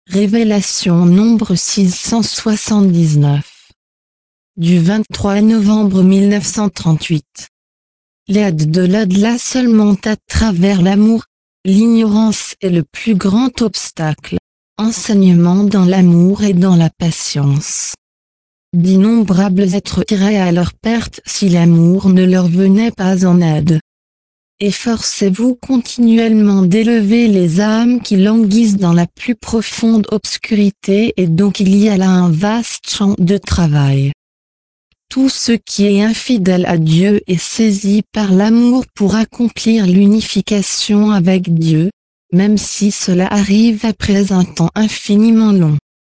Révélation nombre 679. Du 23 novembre 1938. L'aide de l'au-delà seulement à travers l'amour, l'ignorance est le plus grand obstacle. Enseignement dans l'amour et dans la patience. D'innombrables êtres iraient à leur perte si l'amour ne leur venait pas en aide. Efforcez-vous continuellement d'élever les âmes qui languissent dans la plus profonde obscurité, et donc il y a là un vaste champ de travail. Tout ce qui est infidèle à Dieu est saisi par l'amour pour accomplir l'unification avec Dieu, même si cela arrive après un temps infiniment long.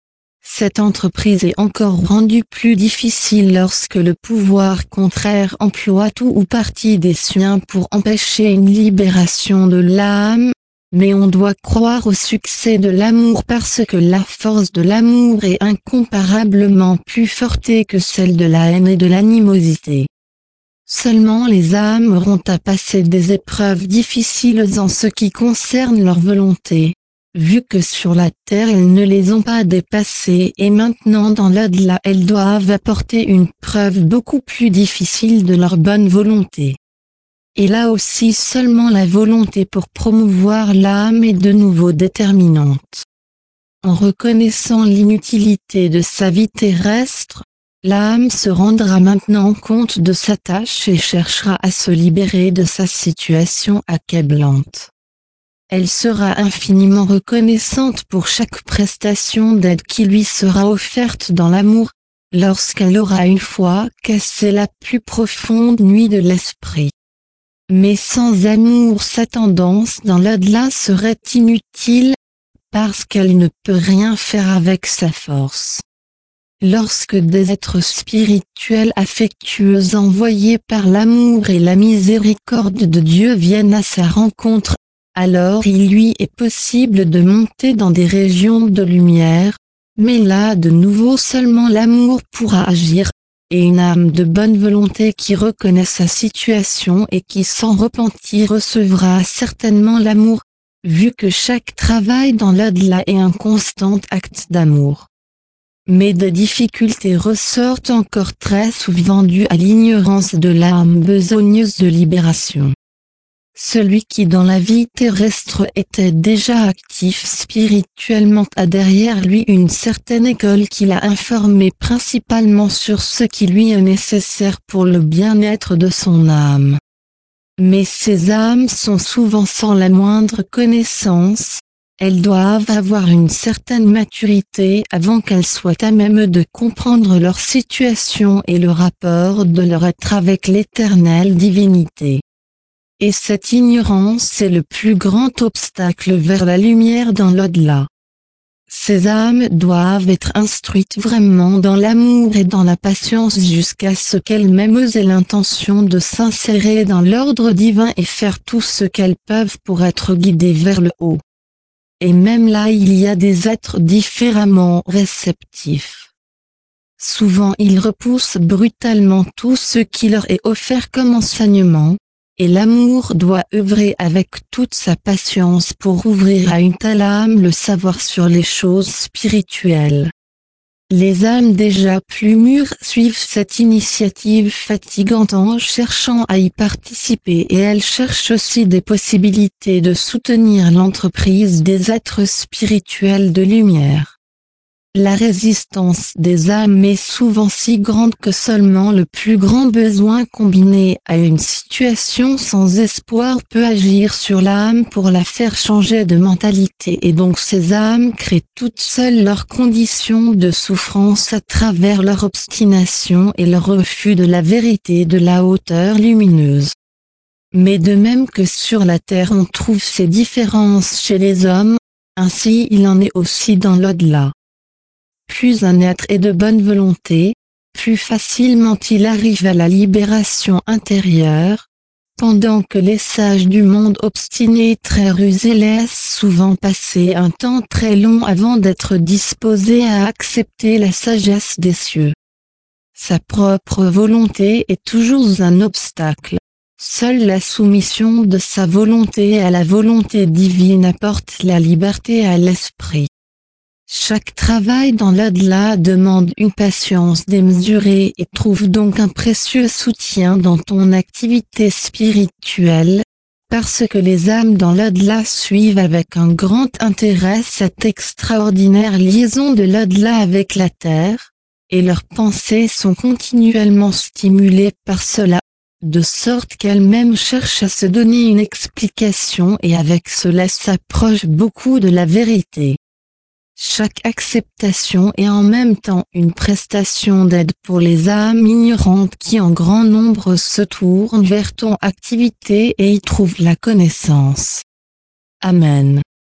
Cette entreprise est encore rendue plus difficile lorsque le pouvoir contraire emploie tout ou partie des siens pour empêcher une libération de l'âme, mais on doit croire au succès de l'amour parce que la force de l'amour est incomparablement plus forte que celle de la haine et de l'animosité. Seulement les âmes auront à passer des épreuves difficiles en ce qui concerne leur volonté, vu que sur la terre elles ne les ont pas dépassées, et maintenant dans l'au-delà elles doivent apporter une preuve beaucoup plus difficile de leur bonne volonté. Et là aussi seulement la volonté pour promouvoir l'âme est de nouveau déterminante. En reconnaissant l'inutilité de sa vie terrestre, l'âme se rendra maintenant compte de sa tâche et cherchera à se libérer de sa situation accablante. Elle sera infiniment reconnaissante pour chaque prestation d'aide qui lui sera offerte dans l'amour, lorsqu'elle aura une fois cassé la plus profonde nuit de l'esprit. Mais sans amour sa tendance dans l'au-delà serait inutile, parce qu'elle ne peut rien faire avec sa force. Lorsque des êtres spirituels affectueux envoyés par l'amour et la miséricorde de Dieu viennent à sa rencontre, alors il lui est possible de monter dans des régions de lumière, mais là de nouveau seulement l'amour pourra agir, et une âme de bonne volonté qui reconnaît sa situation et qui sans repentir recevra certainement l'amour, vu que chaque travail dans l'au-delà est un constant acte d'amour. Mais des difficultés ressortent encore très souvent dues à l'ignorance de l'âme besogneuse de libération. Celui qui dans la vie terrestre était déjà actif spirituellement a derrière lui une certaine école qui l'a informé principalement sur ce qui lui est nécessaire pour le bien-être de son âme. Mais ces âmes sont souvent sans la moindre connaissance, elles doivent avoir une certaine maturité avant qu'elles soient à même de comprendre leur situation et le rapport de leur être avec l'éternelle divinité. Et cette ignorance est le plus grand obstacle vers la lumière dans l'au-delà. Ces âmes doivent être instruites vraiment dans l'amour et dans la patience jusqu'à ce qu'elles-mêmes aient l'intention de s'insérer dans l'ordre divin et faire tout ce qu'elles peuvent pour être guidées vers le haut. Et même là il y a des êtres différemment réceptifs. Souvent ils repoussent brutalement tout ce qui leur est offert comme enseignement, et l'amour doit œuvrer avec toute sa patience pour ouvrir à une telle âme le savoir sur les choses spirituelles. Les âmes déjà plus mûres suivent cette initiative fatigante en cherchant à y participer, et elles cherchent aussi des possibilités de soutenir l'entreprise des êtres spirituels de lumière. La résistance des âmes est souvent si grande que seulement le plus grand besoin combiné à une situation sans espoir peut agir sur l'âme pour la faire changer de mentalité, et donc ces âmes créent toutes seules leurs conditions de souffrance à travers leur obstination et leur refus de la vérité de la hauteur lumineuse. Mais de même que sur la terre on trouve ces différences chez les hommes, ainsi il en est aussi dans l'au-delà. Plus un être est de bonne volonté, plus facilement il arrive à la libération intérieure, pendant que les sages du monde obstinés et très rusés laissent souvent passer un temps très long avant d'être disposés à accepter la sagesse des cieux. Sa propre volonté est toujours un obstacle. Seule la soumission de sa volonté à la volonté divine apporte la liberté à l'esprit. Chaque travail dans l'au-delà demande une patience démesurée et trouve donc un précieux soutien dans ton activité spirituelle, parce que les âmes dans l'au-delà suivent avec un grand intérêt cette extraordinaire liaison de l'au-delà avec la terre, et leurs pensées sont continuellement stimulées par cela, de sorte qu'elles-mêmes cherchent à se donner une explication et avec cela s'approchent beaucoup de la vérité. Chaque acceptation est en même temps une prestation d'aide pour les âmes ignorantes qui en grand nombre se tournent vers ton activité et y trouvent la connaissance. Amen.